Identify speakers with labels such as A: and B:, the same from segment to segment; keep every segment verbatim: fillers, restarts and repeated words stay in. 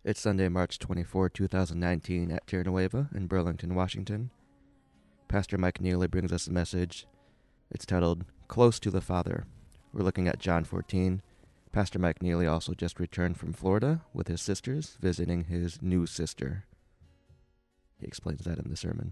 A: It's Sunday, March twenty-fourth, two thousand nineteen at Tierra Nueva in Burlington, Washington. Pastor Mike Neely brings us a message. It's titled, Close to the Father. We're looking at John fourteen. Pastor Mike Neely also just returned from Florida with his sisters, visiting his new sister. He explains that in the sermon.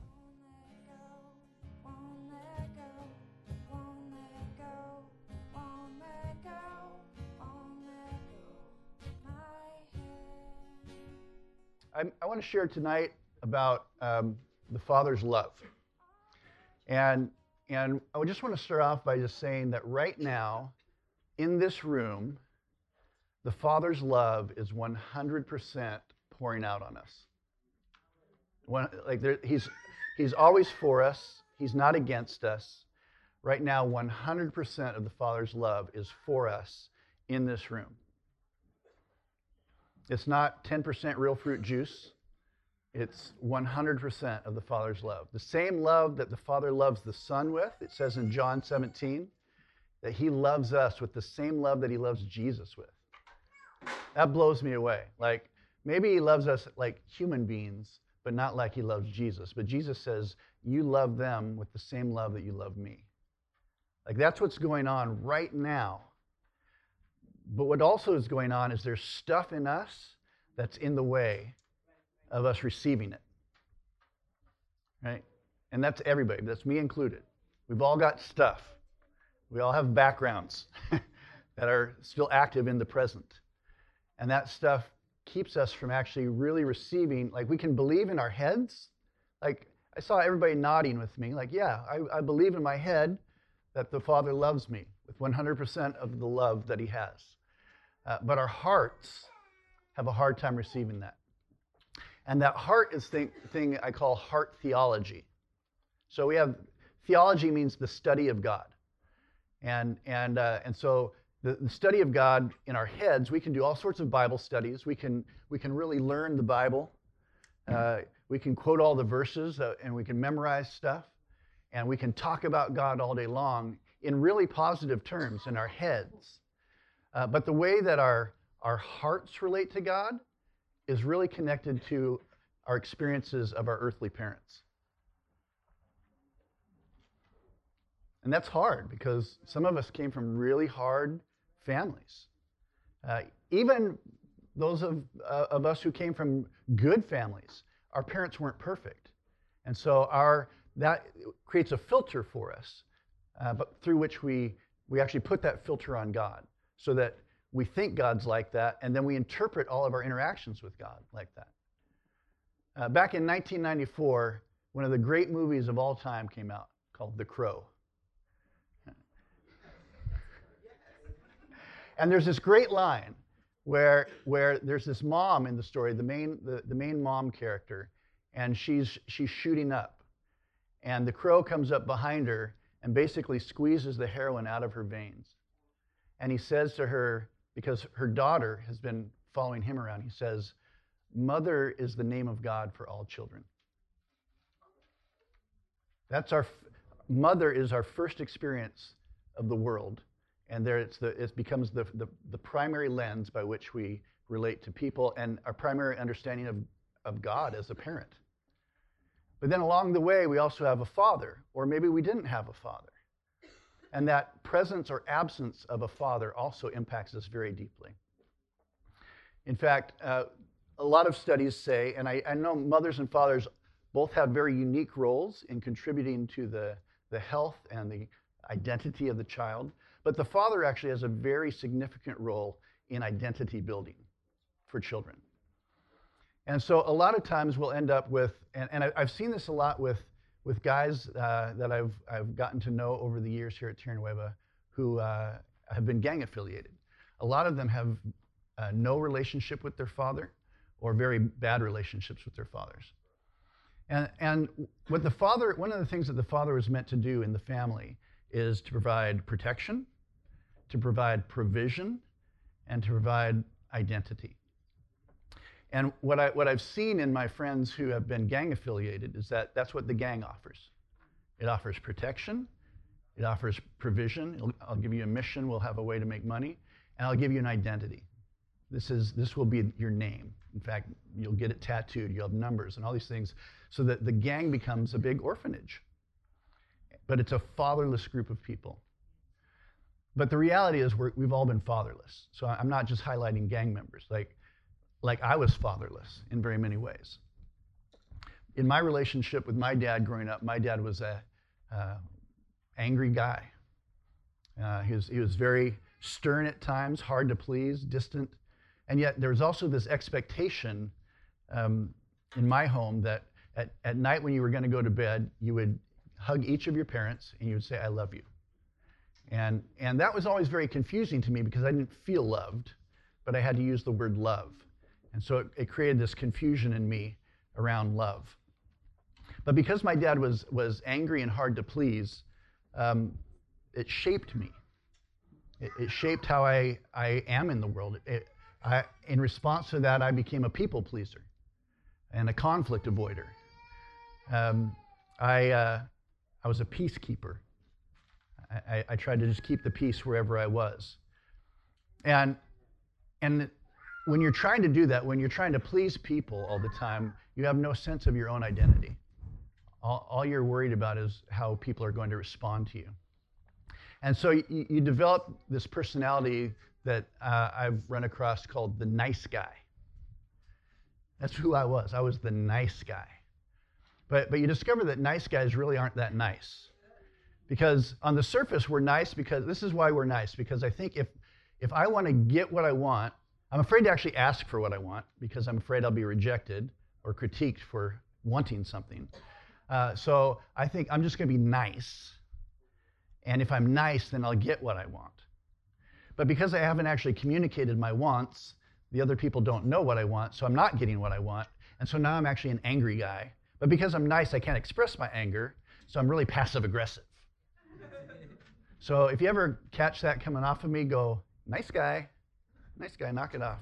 B: I, I want to share tonight about um, the Father's love. And, and I just want to start off by just saying that right now, in this room, the Father's love is one hundred percent pouring out on us. When, like there, he's, he's always for us. He's not against us. Right now, one hundred percent of the Father's love is for us in this room. It's not ten percent real fruit juice. It's one hundred percent of the Father's love. The same love that the Father loves the Son with, it says in John seventeen, that he loves us with the same love that he loves Jesus with. That blows me away. Like, maybe he loves us like human beings, but not like he loves Jesus. But Jesus says, you love them with the same love that you love me. Like, that's what's going on right now. But what also is going on is there's stuff in us that's in the way of us receiving it. Right? And that's everybody. That's me included. We've all got stuff. We all have backgrounds that are still active in the present. And that stuff keeps us from actually really receiving, like we can believe in our heads. Like I saw everybody nodding with me, like, yeah, I, I believe in my head that the Father loves me with one hundred percent of the love that he has. Uh, but our hearts have a hard time receiving that. And that heart is the thing, thing I call heart theology. So we have, theology means the study of God. And, and, uh, and so the, the study of God in our heads, we can do all sorts of Bible studies. We can, we can really learn the Bible. Uh, we can quote all the verses uh, and we can memorize stuff. And we can talk about God all day long in really positive terms in our heads. Uh, but the way that our, our hearts relate to God is really connected to our experiences of our earthly parents. And that's hard because some of us came from really hard families. Uh, even those of, uh, of us who came from good families, our parents weren't perfect. And so our that creates a filter for us, uh, but through which we, we actually put that filter on God so that we think God's like that, and then we interpret all of our interactions with God like that. Uh, back in nineteen ninety-four, one of the great movies of all time came out called The Crow. And there's this great line where, where there's this mom in the story, the main, the, the main mom character, and she's, she's shooting up. And the crow comes up behind her and basically squeezes the heroin out of her veins. And he says to her, because her daughter has been following him around, he says, "Mother is the name of God for all children." That's our, mother is our first experience of the world. And there it's the, it becomes the, the, the primary lens by which we relate to people and our primary understanding of, of God as a parent. But then along the way, we also have a father, or maybe we didn't have a father. And that presence or absence of a father also impacts us very deeply. In fact, uh, a lot of studies say, and I, I know mothers and fathers both have very unique roles in contributing to the, the health and the identity of the child, but the father actually has a very significant role in identity building for children. And so a lot of times we'll end up with, and, and I, I've seen this a lot with with guys uh, that I've, I've gotten to know over the years here at Tierra Nueva who uh, have been gang affiliated. A lot of them have uh, no relationship with their father or very bad relationships with their fathers. And, and what the father, one of the things that the father was meant to do in the family is to provide protection, to provide provision, and to provide identity. And what, I, what I've seen in my friends who have been gang affiliated is that that's what the gang offers. It offers protection, it offers provision. It'll, I'll give you a mission, we'll have a way to make money, and I'll give you an identity. This is this will be your name. In fact, you'll get it tattooed. You'll have numbers and all these things, so that the gang becomes a big orphanage. But it's a fatherless group of people. But the reality is we're, we've all been fatherless. So I'm not just highlighting gang members. Like, like I was fatherless in very many ways. In my relationship with my dad growing up, my dad was a uh, angry guy. Uh, he was, he was very stern at times, hard to please, distant. And yet there was also this expectation um, in my home that at, at night when you were going to go to bed, you would hug each of your parents and you would say, "I love you." And, and that was always very confusing to me because I didn't feel loved, but I had to use the word love. And so it, it created this confusion in me around love. But because my dad was, was angry and hard to please, um, it shaped me. It, it shaped how I, I am in the world. It, I, in response to that, I became a people pleaser and a conflict avoider. Um, I, uh, I was a peacekeeper. I, I tried to just keep the peace wherever I was. And, and when you're trying to do that, when you're trying to please people all the time, you have no sense of your own identity. All, all you're worried about is how people are going to respond to you. And so you, you develop this personality that uh, I've run across called the nice guy. That's who I was. I was the nice guy. But, but you discover that nice guys really aren't that nice. Because on the surface, we're nice because, this is why we're nice, because I think if, if I want to get what I want, I'm afraid to actually ask for what I want because I'm afraid I'll be rejected or critiqued for wanting something. Uh, so I think I'm just going to be nice. And if I'm nice, then I'll get what I want. But because I haven't actually communicated my wants, the other people don't know what I want, so I'm not getting what I want. And so now I'm actually an angry guy. But because I'm nice, I can't express my anger, so I'm really passive-aggressive. So if you ever catch that coming off of me, go, "Nice guy, nice guy, knock it off."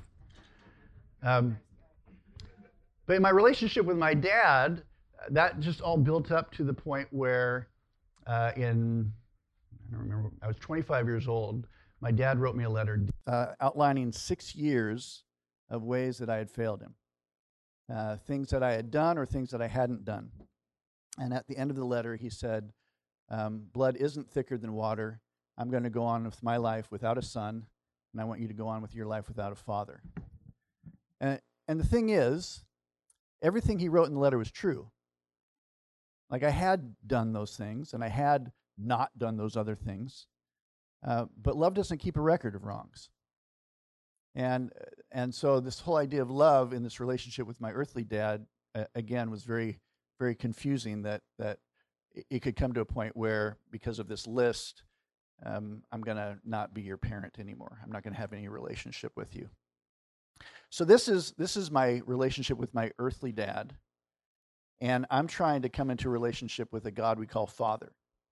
B: Um, but in my relationship with my dad, that just all built up to the point where uh, in, I don't remember, I was twenty-five years old, my dad wrote me a letter uh, outlining six years of ways that I had failed him. Uh, things that I had done or things that I hadn't done. And at the end of the letter, he said, um, "Blood isn't thicker than water. I'm going to go on with my life without a son, and I want you to go on with your life without a father." And, and the thing is, everything he wrote in the letter was true. Like, I had done those things, and I had not done those other things. Uh, but love doesn't keep a record of wrongs. And, and so this whole idea of love in this relationship with my earthly dad, uh, again, was very, very confusing, that, that it could come to a point where, because of this list, um, I'm going to not be your parent anymore. I'm not going to have any relationship with you. So this is, this is my relationship with my earthly dad. And I'm trying to come into a relationship with a God we call Father.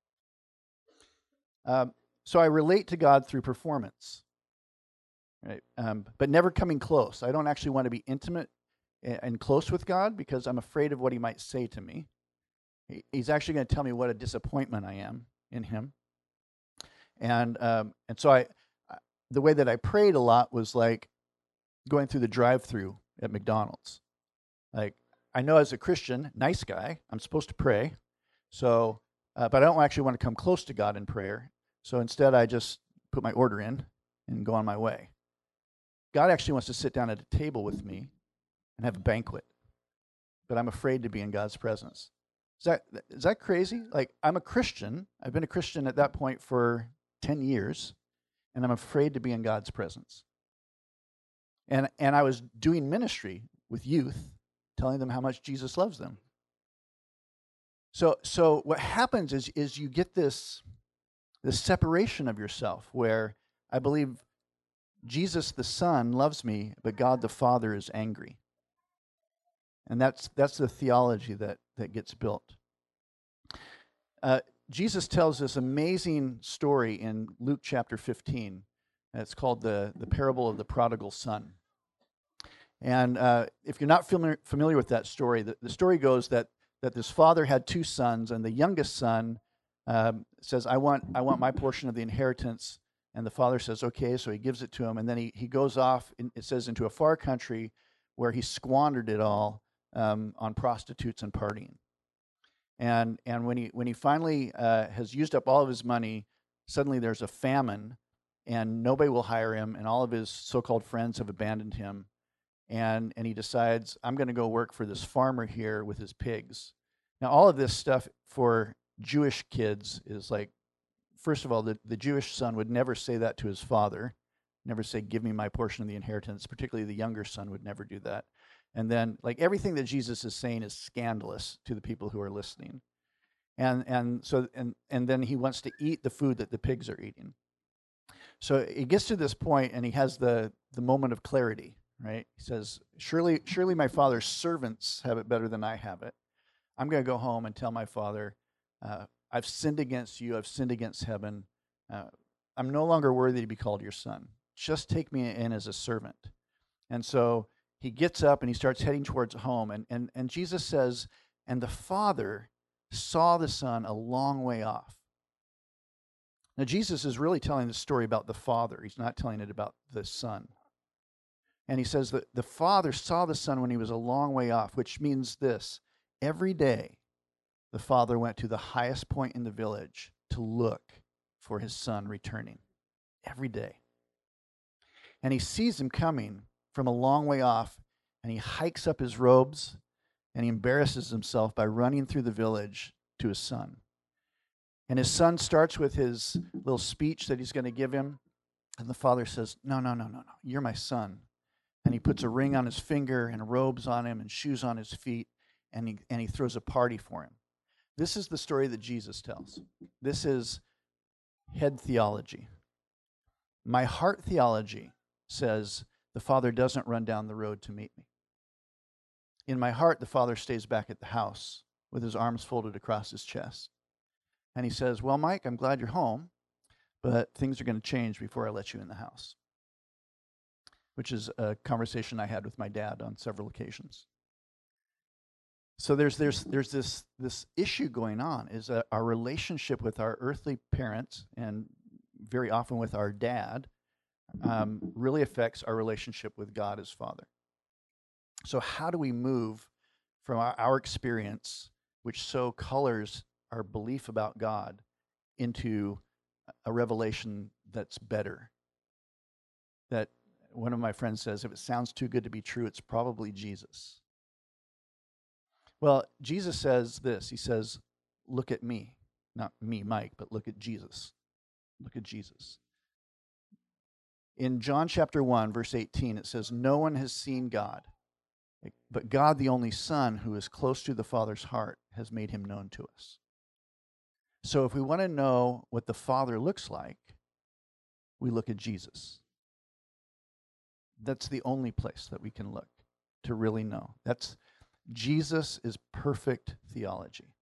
B: Um, so I relate to God through performance, right? Um, but never coming close. I don't actually want to be intimate and close with God because I'm afraid of what he might say to me. He, he's actually going to tell me what a disappointment I am in him. And um, and so I, the way that I prayed a lot was like going through the drive-through at McDonald's. Like, I know as a Christian, nice guy, I'm supposed to pray. So, uh, but I don't actually want to come close to God in prayer. So instead, I just put my order in and go on my way. God actually wants to sit down at a table with me and have a banquet, but I'm afraid to be in God's presence. Is that is that crazy? Like, I'm a Christian. I've been a Christian at that point for ten years, and I'm afraid to be in God's presence. And and I was doing ministry with youth, telling them how much Jesus loves them. So so what happens is is you get this this separation of yourself where I believe Jesus the Son loves me, but God the Father is angry. And that's that's the theology that, that gets built. Uh, Jesus tells this amazing story in Luke chapter fifteen. It's called the, the parable of the prodigal son. And uh, if you're not familiar, familiar with that story, the, the story goes that, that this father had two sons, and the youngest son um, says, I want I want my portion of the inheritance. And the father says, okay, so he gives it to him, and then he, he goes off, in, it says, into a far country where he squandered it all um, on prostitutes and partying. And and when he when he finally uh, has used up all of his money, suddenly there's a famine, and nobody will hire him, and all of his so-called friends have abandoned him. And and he decides, I'm going to go work for this farmer here with his pigs. Now, all of this stuff for Jewish kids is like, first of all, the, the Jewish son would never say that to his father, never say, give me my portion of the inheritance. Particularly the younger son would never do that. And then, like, everything that Jesus is saying is scandalous to the people who are listening. And and so and and then he wants to eat the food that the pigs are eating. So he gets to this point, and he has the the moment of clarity, right? He says, surely surely my father's servants have it better than I have it. I'm going to go home and tell my father, uh, I've sinned against you, I've sinned against heaven. Uh, I'm no longer worthy to be called your son. Just take me in as a servant. And so he gets up and he starts heading towards home. And, and, and Jesus says, and the father saw the son a long way off. Now, Jesus is really telling the story about the father. He's not telling it about the son. And he says that the father saw the son when he was a long way off, which means this. Every day, the father went to the highest point in the village to look for his son returning. Every day. And he sees him coming from a long way off, and he hikes up his robes, and he embarrasses himself by running through the village to his son. And his son starts with his little speech that he's going to give him, and the father says, no, no, no, no, no, you're my son. And he puts a ring on his finger and robes on him and shoes on his feet, and he, and he throws a party for him. This is the story that Jesus tells. This is head theology. My heart theology says the father doesn't run down the road to meet me. In my heart, the father stays back at the house with his arms folded across his chest. And he says, well, Mike, I'm glad you're home, but things are going to change before I let you in the house. Which is a conversation I had with my dad on several occasions. So there's there's there's this this issue going on, is that our relationship with our earthly parents, and very often with our dad, um, really affects our relationship with God as Father. So how do we move from our, our experience, which so colors our belief about God, into a revelation that's better? That one of my friends says, if it sounds too good to be true, it's probably Jesus. Well, Jesus says this. He says, look at me. Not me, Mike, but look at Jesus. Look at Jesus. In John chapter one, verse eighteen, it says, no one has seen God, but God, the only Son, who is close to the Father's heart, has made him known to us. So if we want to know what the Father looks like, we look at Jesus. That's the only place that we can look to really know. That's Jesus is perfect theology.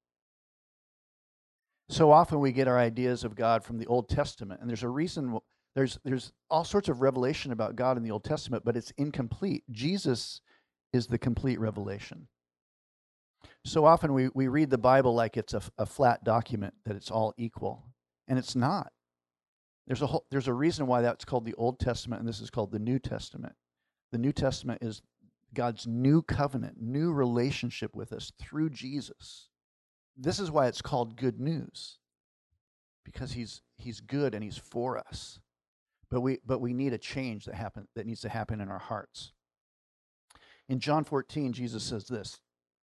B: So often we get our ideas of God from the Old Testament, and there's a reason. There's there's all sorts of revelation about God in the Old Testament, but it's incomplete. Jesus is the complete revelation. So often we, we read the Bible like it's a, a flat document, that it's all equal, and it's not. There's a whole, there's a reason why that's called the Old Testament, and this is called the New Testament. The New Testament is God's new covenant, new relationship with us through Jesus. This is why it's called good news, because he's he's good and he's for us. But we but we need a change that happen that needs to happen in our hearts. In John fourteen, Jesus says this.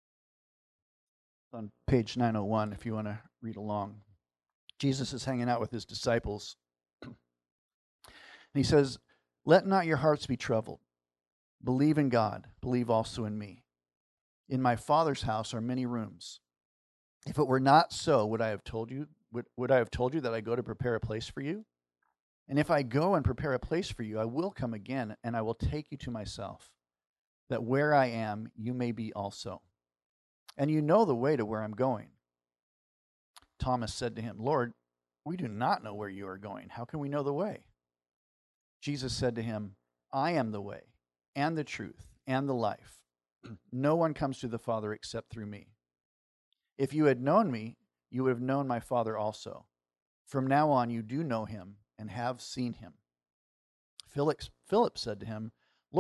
B: On page nine oh one, if you want to read along. Jesus is hanging out with his disciples. And he says, let not your hearts be troubled. Believe in God. Believe also in me. In my Father's house are many rooms. If it were not so, would I have told you, would, would I have told you that I go to prepare a place for you? And if I go and prepare a place for you, I will come again, and I will take you to myself, that where I am, you may be also. And you know the way to where I'm going. Thomas said to him, Lord, we do not know where you are going. How can we know the way? Jesus said to him, I am the way, and the truth, and the life. No one comes to the Father except through me. If you had known me, you would have known my Father also. From now on, you do know him and have seen him. Philip, Philip said to him, Lord,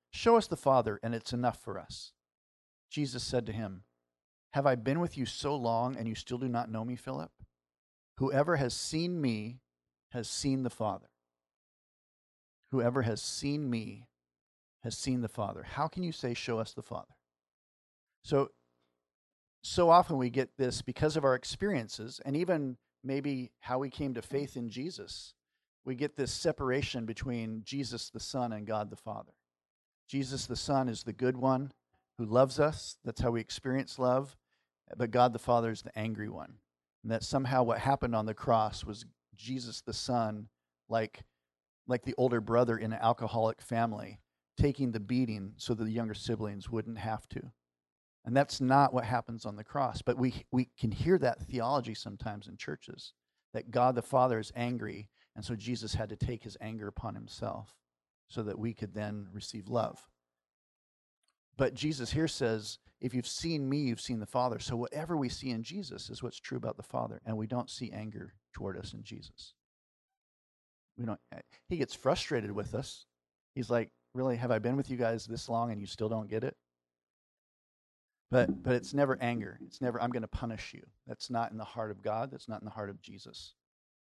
B: "Show us the Father, and it's enough for us." Jesus said to him, "Have I been with you so long, and you still do not know me, Philip? Whoever has seen me has seen the Father. Whoever has seen me has seen the Father. How can you say, 'Show us the Father'?" So, so often we get this because of our experiences, and even maybe how we came to faith in Jesus. We get this separation between Jesus the Son and God the Father. Jesus the Son is the good one who loves us. That's how we experience love. But God the Father is the angry one. And that somehow what happened on the cross was Jesus the Son, like, like the older brother in an alcoholic family, taking the beating so that the younger siblings wouldn't have to. And that's not what happens on the cross. But we, we can hear that theology sometimes in churches, that God the Father is angry, and so Jesus had to take his anger upon himself so that we could then receive love. But Jesus here says, if you've seen me, you've seen the Father. So whatever we see in Jesus is what's true about the Father, and we don't see anger toward us in Jesus. We don't. He gets frustrated with us. He's like, "Really, have I been with you guys this long and you still don't get it?" But but it's never anger. It's never, "I'm going to punish you." That's not in the heart of God. That's not in the heart of Jesus.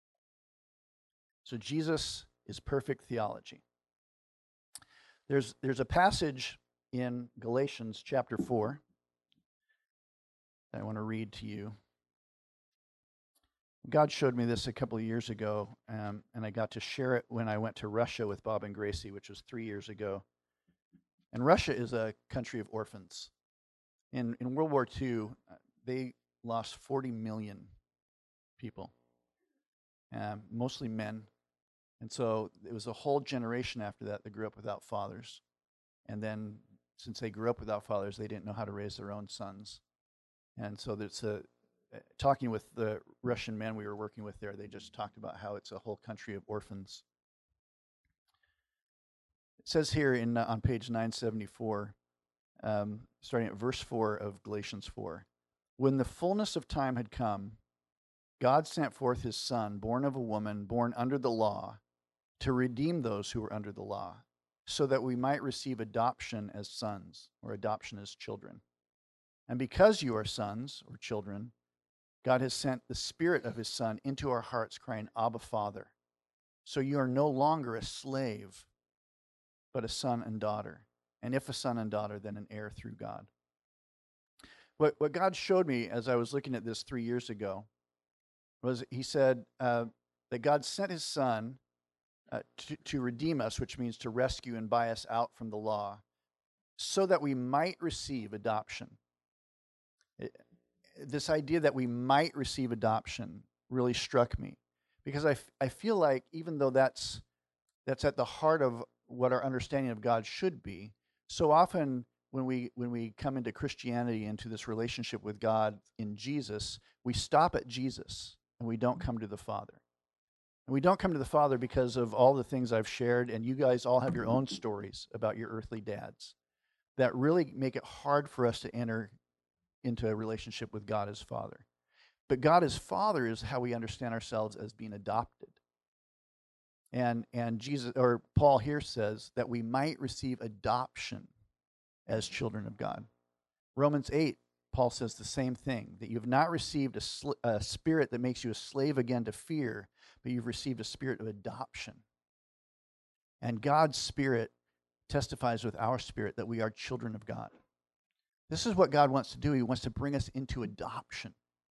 B: So Jesus is perfect theology. There's there's a passage in Galatians chapter four that I want to read to you. God showed me this a couple of years ago, um, and I got to share it when I went to Russia with Bob and Gracie, which was three years ago. And Russia is a country of orphans. In in World War Two, uh, they lost forty million people, um, mostly men. And so it was a whole generation after that that grew up without fathers. And then since they grew up without fathers, they didn't know how to raise their own sons. And so there's a, talking with the Russian men we were working with there, they just talked about how it's a whole country of orphans. It says here in uh, on page nine seventy-four, um, starting at verse four of Galatians four, "When the fullness of time had come, God sent forth his Son, born of a woman, born under the law, to redeem those who were under the law, so that we might receive adoption as sons," or adoption as children. "And because you are sons or children, God has sent the Spirit of his Son into our hearts, crying, 'Abba, Father.' So you are no longer a slave, but a son and daughter. And if a son and daughter, then an heir through God." What, what God showed me as I was looking at this three years ago was he said uh, that God sent his Son uh, to, to redeem us, which means to rescue and buy us out from the law, so that we might receive adoption. It, this idea that we might receive adoption really struck me, because I, f- I feel like even though that's that's at the heart of what our understanding of God should be, so often when we when we come into Christianity, into this relationship with God in Jesus, we stop at Jesus and we don't come to the Father. And we don't come to the Father because of all the things I've shared, and you guys all have your own stories about your earthly dads that really make it hard for us to enter into a relationship with God as Father. But God as Father is how we understand ourselves as being adopted. And and Jesus, or Paul here says that we might receive adoption as children of God. Romans eight, Paul says the same thing, that you have not received a, sl- a spirit that makes you a slave again to fear, but you've received a spirit of adoption. And God's Spirit testifies with our spirit that we are children of God. This is what God wants to do. He wants to bring us into adoption.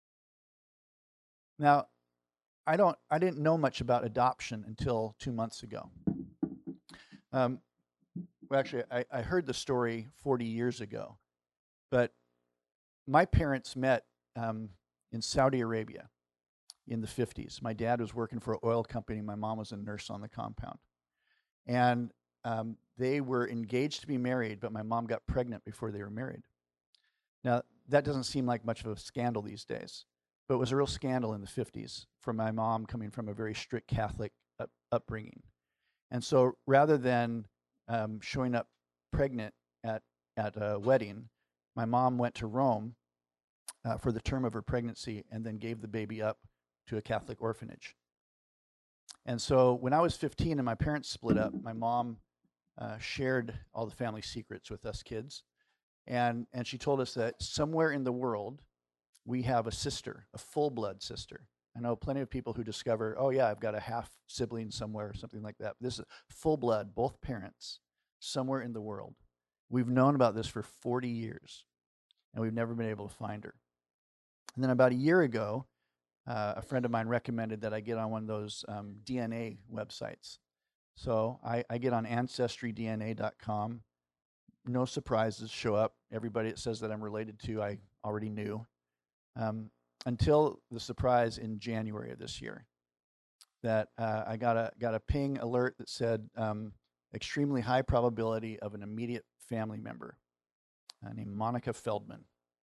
B: Now, I don't. I didn't know much about adoption until two months ago. Um, well, actually, I, I heard the story forty years ago, but my parents met um, in Saudi Arabia in the fifties. My dad was working for an oil company. My mom was a nurse on the compound, and um, they were engaged to be married, but my mom got pregnant before they were married. Now, that doesn't seem like much of a scandal these days, but it was a real scandal in the fifties for my mom coming from a very strict Catholic up, upbringing. And so rather than um, showing up pregnant at, at a wedding, my mom went to Rome uh, for the term of her pregnancy and then gave the baby up to a Catholic orphanage. And so when I was fifteen and my parents split up, my mom uh, shared all the family secrets with us kids. And, and she told us that somewhere in the world, we have a sister, a full blood sister. I know plenty of people who discover, oh, yeah, I've got a half sibling somewhere or something like that. This is full blood, both parents, somewhere in the world. We've known about this for forty years, and we've never been able to find her. And then about a year ago, uh, a friend of mine recommended that I get on one of those um, D N A websites. So I, I get on ancestry D N A dot com. No surprises show up. Everybody it says that I'm related to, I already knew. Um, until the surprise in January of this year, that uh, I got a got a ping alert that said um, extremely high probability of an immediate family member uh, named Monica Feldman.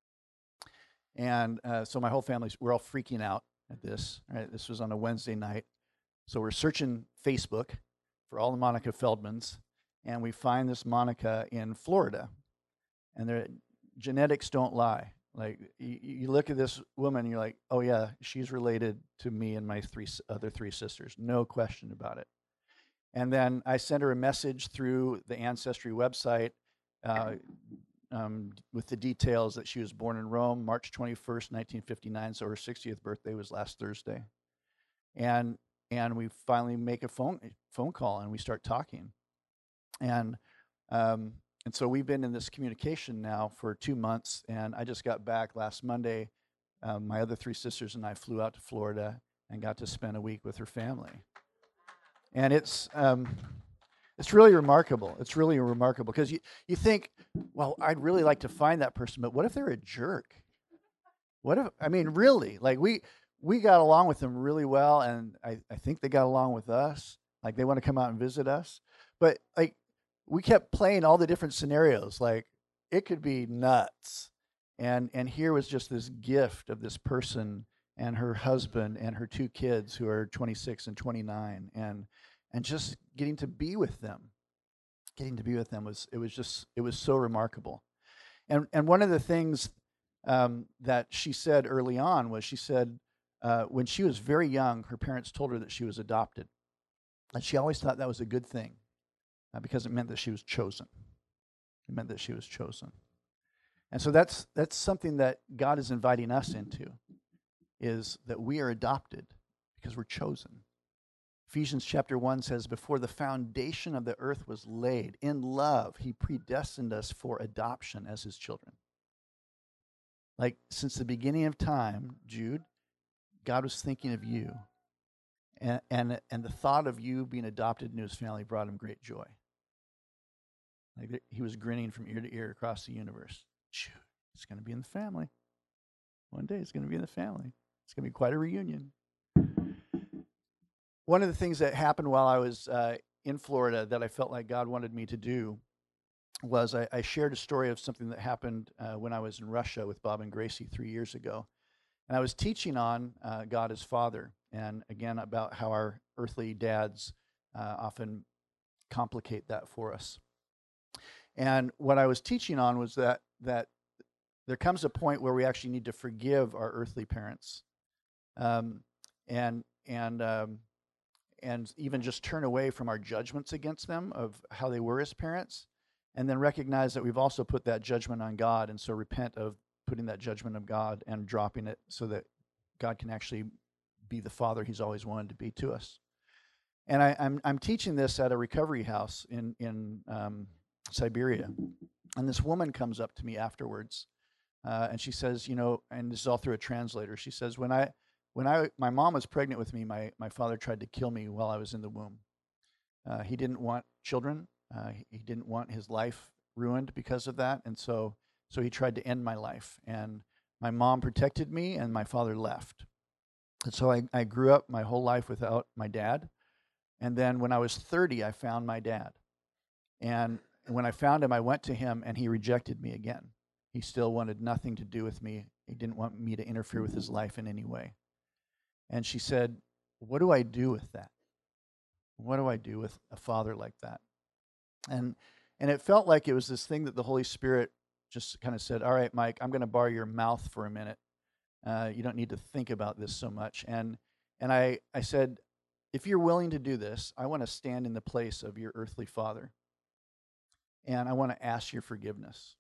B: And uh, so my whole family, we're all freaking out at this. Right? This was on a Wednesday night. So we're searching Facebook for all the Monica Feldmans, and we find this Monica in Florida. And their genetics don't lie. Like, you, you look at this woman, and you're like, oh, yeah, she's related to me and my three other three sisters. No question about it. And then I sent her a message through the Ancestry website uh, um, with the details that she was born in Rome, March twenty-first, nineteen fifty-nine, so her sixtieth birthday was last Thursday. And and we finally make a phone phone call, and we start talking. And um, and so we've been in this communication now for two months, and I just got back last Monday. Um, my other three sisters and I flew out to Florida and got to spend a week with her family. And it's um, it's really remarkable. It's really remarkable because you, you think, well, I'd really like to find that person, but what if they're a jerk? What if, I mean, really, like we we got along with them really well, and I, I think they got along with us. Like, they want to come out and visit us. But like, we kept playing all the different scenarios. Like, it could be nuts. And and here was just this gift of this person and her husband and her two kids who are twenty-six and twenty-nine, and and just getting to be with them. Getting to be with them was it was just it was so remarkable. And and one of the things um, that she said early on was she said uh, when she was very young, her parents told her that she was adopted, and she always thought that was a good thing uh, because it meant that she was chosen. It meant that she was chosen. And so that's that's something that God is inviting us into, is that we are adopted because we're chosen. Ephesians chapter one says, before the foundation of the earth was laid, in love, he predestined us for adoption as his children. Like, since the beginning of time, Jude, God was thinking of you. And, and, and the thought of you being adopted into his family brought him great joy. Like, he was grinning from ear to ear across the universe. Jude, it's going to be in the family. One day it's going to be in the family. It's going to be quite a reunion. One of the things that happened while I was uh, in Florida that I felt like God wanted me to do was I, I shared a story of something that happened uh, when I was in Russia with Bob and Gracie three years ago. And I was teaching on uh, God as Father, and again about how our earthly dads uh, often complicate that for us. And what I was teaching on was that that there comes a point where we actually need to forgive our earthly parents, um, and and um, and even just turn away from our judgments against them of how they were as parents, and then recognize that we've also put that judgment on God, and so repent of putting that judgment of God and dropping it so that God can actually be the Father he's always wanted to be to us. And I, I'm I'm teaching this at a recovery house in in um, Siberia, and this woman comes up to me afterwards, uh, and she says, you know, and this is all through a translator. She says, when I when I my mom was pregnant with me, my my father tried to kill me while I was in the womb. Uh, he didn't want children. Uh, he, he didn't want his life ruined because of that, and so so he tried to end my life. And my mom protected me, and my father left. And so I, I grew up my whole life without my dad. And then when I was thirty, I found my dad. And when I found him, I went to him, and he rejected me again. He still wanted nothing to do with me. He didn't want me to interfere with his life in any way. And she said, what do I do with that? What do I do with a father like that? And and it felt like it was this thing that the Holy Spirit just kind of said, all right, Mike, I'm going to bar your mouth for a minute. Uh, you don't need to think about this so much. And and I, I said, if you're willing to do this, I want to stand in the place of your earthly father. and I want to ask your forgiveness.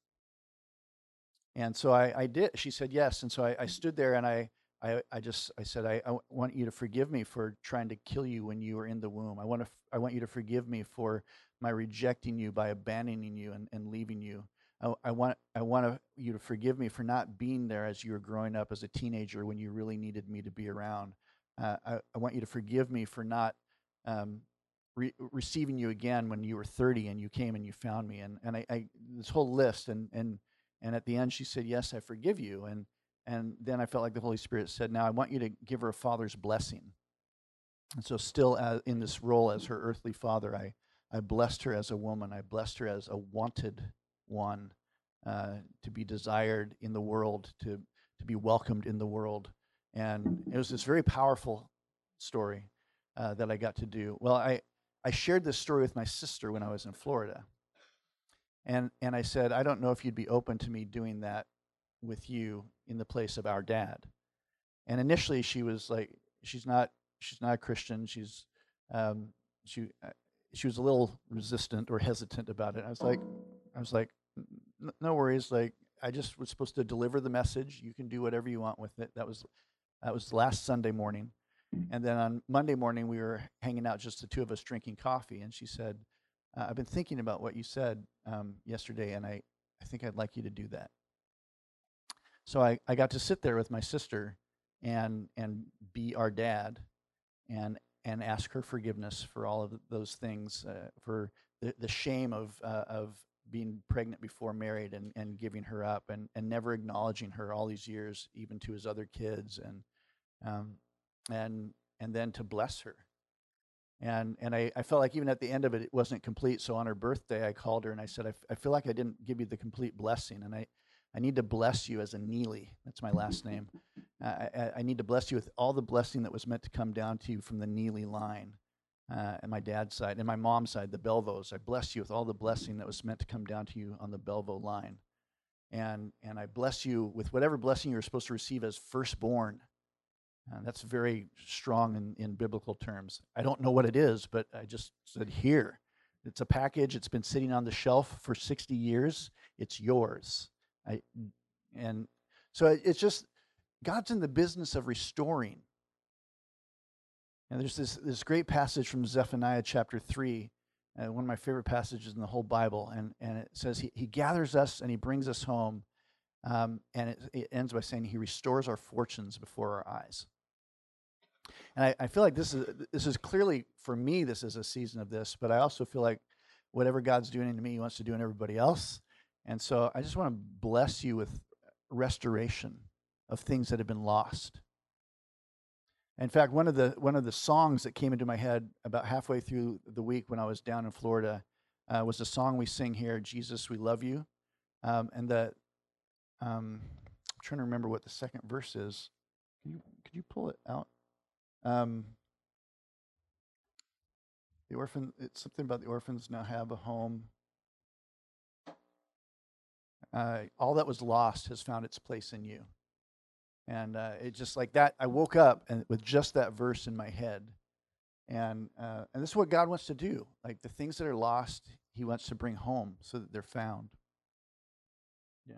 B: And so I, I did. She said yes. And so I, I stood there and I, I, I just, I said, I, I want you to forgive me for trying to kill you when you were in the womb. I want to, I want you to forgive me for my rejecting you by abandoning you and, and leaving you. I, I want, I want you to forgive me for not being there as you were growing up as a teenager when you really needed me to be around. Uh, I, I want you to forgive me for not um, re- receiving you again when you were thirty and you came and you found me. And, and I, I, this whole list and, and, and at the end, she said, yes, I forgive you. And, and then I felt like the Holy Spirit said, now I want you to give her a father's blessing. And so still as, in this role as her earthly father, I, I blessed her as a woman. I blessed her as a wanted one, uh, to be desired in the world, to, to be welcomed in the world. And it was this very powerful story uh, that I got to do. Well, I, I shared this story with my sister when I was in Florida. And and I said, I don't know if you'd be open to me doing that with you in the place of our dad. And initially, she was like, she's not she's not a Christian. She's um, she uh, she was a little resistant or hesitant about it. I was like, I was like, no worries. Like, I just was supposed to deliver the message. You can do whatever you want with it. That was that was last Sunday morning. And then on Monday morning, we were hanging out, just the two of us drinking coffee. And she said, uh, I've been thinking about what you said um, yesterday, and I, I think I'd like you to do that. So I, I got to sit there with my sister and and be our dad and and ask her forgiveness for all of those things, uh, for the, the shame of uh, of being pregnant before married and, and giving her up and, and never acknowledging her all these years, even to his other kids, and um, and and then to bless her. And and I, I felt like even at the end of it, it wasn't complete. So on her birthday, I called her and I said, I, f- I feel like I didn't give you the complete blessing. And I, I need to bless you as a Neely. That's my last name. Uh, I, I need to bless you with all the blessing that was meant to come down to you from the Neely line, uh, and my dad's side. And my mom's side, the Belvos. I bless you with all the blessing that was meant to come down to you on the Belvo line. And, and I bless you with whatever blessing you're supposed to receive as firstborn. Uh, that's very strong in, in biblical terms. I don't know what it is, but I just said, here. It's a package. It's been sitting on the shelf for sixty years. It's yours. I, and so it, it's just, God's in the business of restoring. And there's this, this great passage from Zephaniah chapter three, uh, one of my favorite passages in the whole Bible. And, and it says, he, he gathers us and he brings us home. Um, and it, it ends by saying, he restores our fortunes before our eyes. And I, I feel like this is this is clearly, for me, this is a season of this, but I also feel like whatever God's doing in me, he wants to do in everybody else. And so I just want to bless you with restoration of things that have been lost. In fact, one of the one of the songs that came into my head about halfway through the week when I was down in Florida uh, was a song we sing here, "Jesus, We Love You," um, and the um, I'm trying to remember what the second verse is. Can you could you pull it out? Um, the orphan, it's something about the orphans now have a home. Uh, all that was lost has found its place in you. And uh, it just like that, I woke up and with just that verse in my head. And uh, and this is what God wants to do. Like the things that are lost, he wants to bring home so that they're found. Yeah.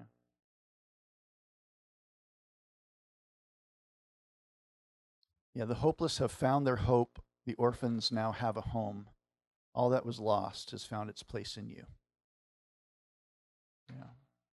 B: Yeah, the hopeless have found their hope. The orphans now have a home. All that was lost has found its place in you. Yeah.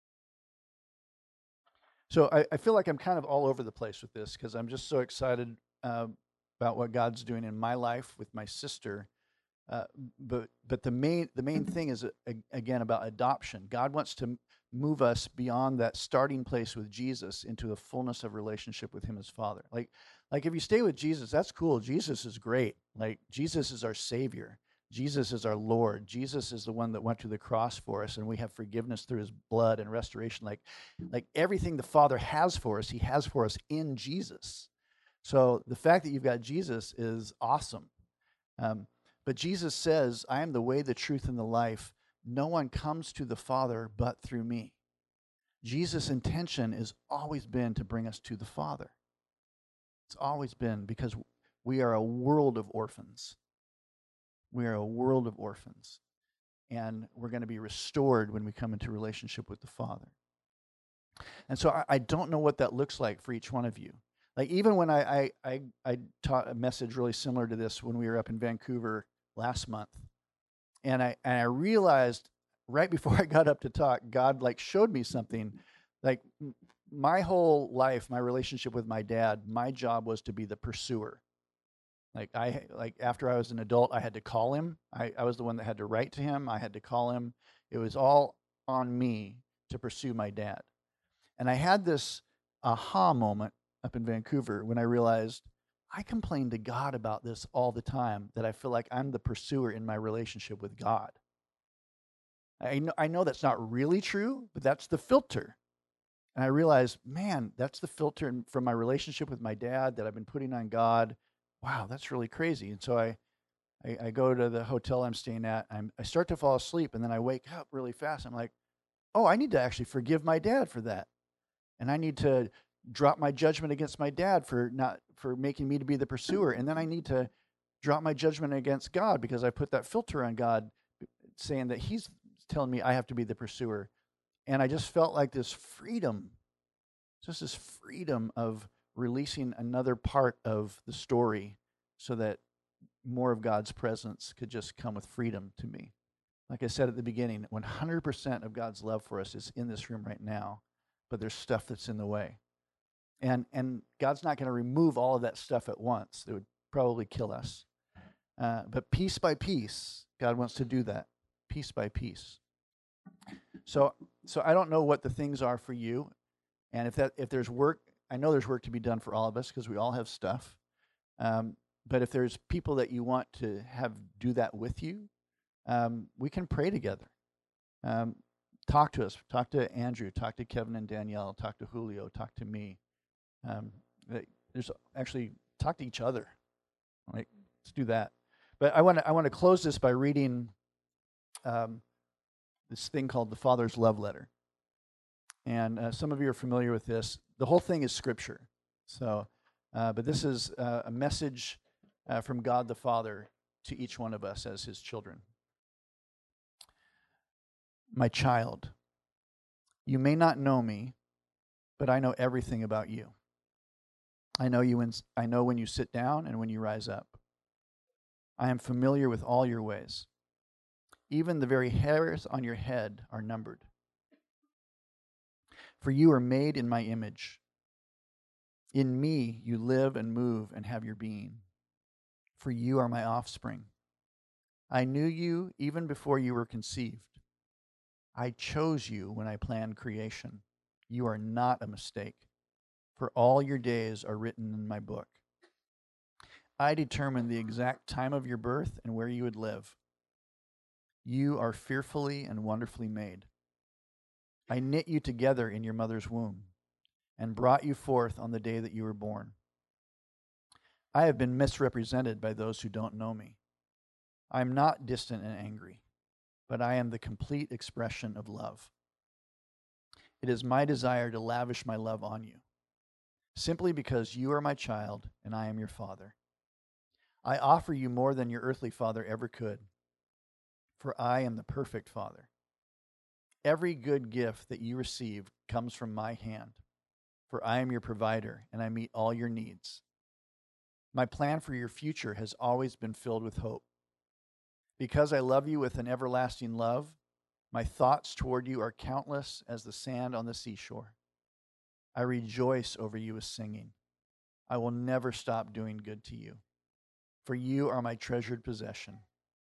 B: So I, I feel like I'm kind of all over the place with this because I'm just so excited uh, about what God's doing in my life with my sister. Uh, but but the main the main thing is uh, again about adoption. God wants to move us beyond that starting place with Jesus into the fullness of relationship with Him as Father. Like like if you stay with Jesus, that's cool. Jesus is great. Like Jesus is our Savior. Jesus is our Lord. Jesus is the one that went to the cross for us, and we have forgiveness through His blood and restoration. Like like everything the Father has for us, He has for us in Jesus. So the fact that you've got Jesus is awesome. Um, But Jesus says, I am the way, the truth, and the life. No one comes to the Father but through me. Jesus' intention has always been to bring us to the Father. It's always been because we are a world of orphans. We are a world of orphans. and we're going to be restored when we come into relationship with the Father. And so I, I don't know what that looks like for each one of you. Like even when I, I, I, I taught a message really similar to this when we were up in Vancouver last month, and I, and I realized right before I got up to talk, God like showed me something. Like my whole life, my relationship with my dad, my job was to be the pursuer. Like I like after I was an adult, I had to call him. I, I was the one that had to write to him. I had to call him. It was all on me to pursue my dad. And I had this aha moment up in Vancouver when I realized I complain to God about this all the time, that I feel like I'm the pursuer in my relationship with God. I know, I know that's not really true, but that's the filter. And I realized, man, that's the filter from my relationship with my dad that I've been putting on God. Wow, that's really crazy. And so I, I, I go to the hotel I'm staying at. I'm, I start to fall asleep, and then I wake up really fast. I'm like, oh, I need to actually forgive my dad for that. And I need to drop my judgment against my dad for not for making me to be the pursuer. And then I need to drop my judgment against God because I put that filter on God, saying that he's telling me I have to be the pursuer. And I just felt like this freedom, just this freedom of releasing another part of the story so that more of God's presence could just come with freedom to me. Like I said at the beginning, one hundred percent of God's love for us is in this room right now, but there's stuff that's in the way. And and God's not going to remove all of that stuff at once. It would probably kill us. Uh, but piece by piece, God wants to do that, piece by piece. So so I don't know what the things are for you, and if that if there's work, I know there's work to be done for all of us because we all have stuff. Um, but if there's people that you want to have do that with you, um, we can pray together. Um, talk to us. Talk to Andrew. Talk to Kevin and Danielle. Talk to Julio. Talk to me. Um, there's actually talk to each other. Like, let's do that. But I want to I want to close this by reading um, this thing called the Father's Love Letter. And uh, some of you are familiar with this. The whole thing is Scripture. So, uh, but this is uh, a message uh, from God the Father to each one of us as His children. My child, you may not know me, but I know everything about you. I know you. When, I know when you sit down and when you rise up. I am familiar with all your ways. Even the very hairs on your head are numbered. For you are made in my image. In me you live and move and have your being. For you are my offspring. I knew you even before you were conceived. I chose you when I planned creation. You are not a mistake, for all your days are written in my book. I determined the exact time of your birth and where you would live. You are fearfully and wonderfully made. I knit you together in your mother's womb and brought you forth on the day that you were born. I have been misrepresented by those who don't know me. I am not distant and angry, but I am the complete expression of love. It is my desire to lavish my love on you, simply because you are my child and I am your father. I offer you more than your earthly father ever could, for I am the perfect father. Every good gift that you receive comes from my hand, for I am your provider and I meet all your needs. My plan for your future has always been filled with hope. Because I love you with an everlasting love, my thoughts toward you are countless as the sand on the seashore. I rejoice over you with singing. I will never stop doing good to you, for you are my treasured possession.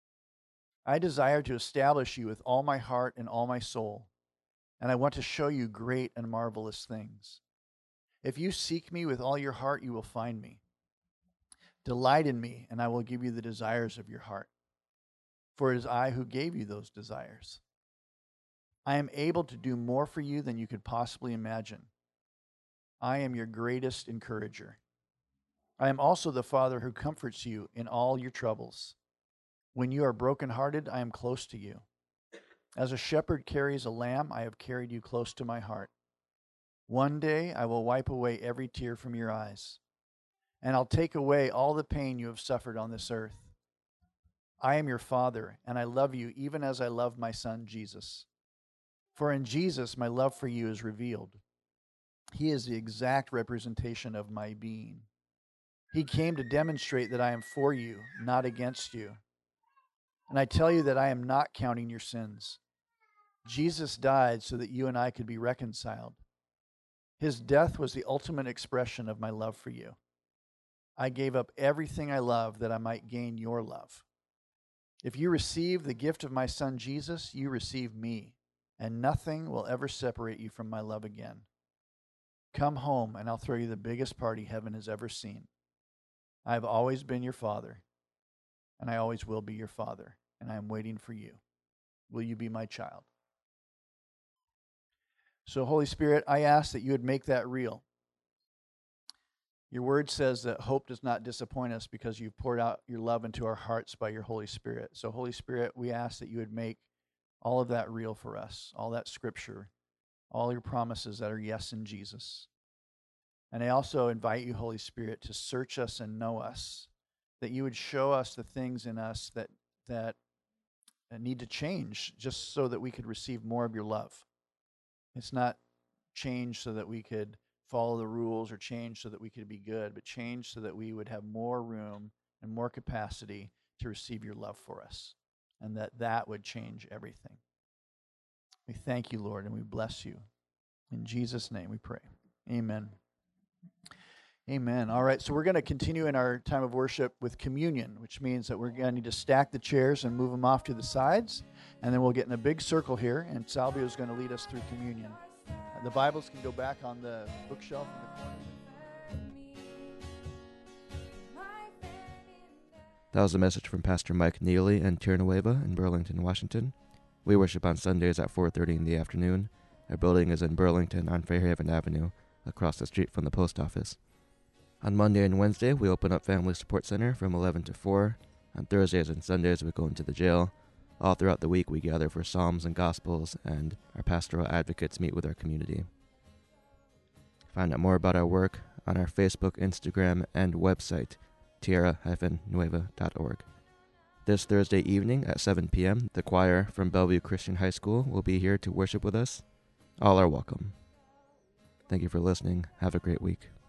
B: I desire to establish you with all my heart and all my soul, and I want to show you great and marvelous things. If you seek me with all your heart, you will find me. Delight in me, and I will give you the desires of your heart, for it is I who gave you those desires. I am able to do more for you than you could possibly imagine. I am your greatest encourager. I am also the Father who comforts you in all your troubles. When you are brokenhearted, I am close to you. As a shepherd carries a lamb, I have carried you close to my heart. One day I will wipe away every tear from your eyes, and I'll take away all the pain you have suffered on this earth.
C: I am your Father, and I love you even as I love my Son, Jesus. For in Jesus, my love for you is revealed. He is the exact representation of my being. He came to demonstrate that I am for you, not against you. And I tell you that I am not counting your sins. Jesus died so that you and I could be reconciled. His death was the ultimate expression of my love for you. I gave up everything I love that I might gain your love. If you receive the gift of my Son Jesus, you receive me, and nothing will ever separate you from my love again. Come home, and I'll throw you the biggest party heaven has ever seen. I have always been your father, and I always will be your father, and I am waiting for you. Will you be my child? So, Holy Spirit, I ask that you would make that real. Your word says that hope does not disappoint us because you've poured out your love into our hearts by your Holy Spirit. So, Holy Spirit, we ask that you would make all of that real for us, all that scripture, all your promises that are yes in Jesus. And I also invite you, Holy Spirit, to search us and know us, that you would show us the things in us that that need to change just so that we could receive more of your love. It's not change so that we could follow the rules or change so that we could be good, but change so that we would have more room and more capacity to receive your love for us, and that that would change everything. We thank you, Lord, and we bless you. In Jesus' name we pray. Amen. Amen. All right, so we're going to continue in our time of worship with communion, which means that we're going to need to stack the chairs and move them off to the sides, and then we'll get in a big circle here, and Salvio is going to lead us through communion. Uh, the Bibles can go back on the bookshelf in the corner.
A: That was a message from Pastor Mike Neely in Tierra Nueva in Burlington, Washington. We worship on Sundays at four thirty in the afternoon. Our building is in Burlington on Fairhaven Avenue, across the street from the post office. On Monday and Wednesday, we open up Family Support Center from eleven to four. On Thursdays and Sundays, we go into the jail. All throughout the week, we gather for Psalms and Gospels, and our pastoral advocates meet with our community. Find out more about our work on our Facebook, Instagram, and website, tierra dash nueva dot org. This Thursday evening at seven p.m., the choir from Bellevue Christian High School will be here to worship with us. All are welcome. Thank you for listening. Have a great week.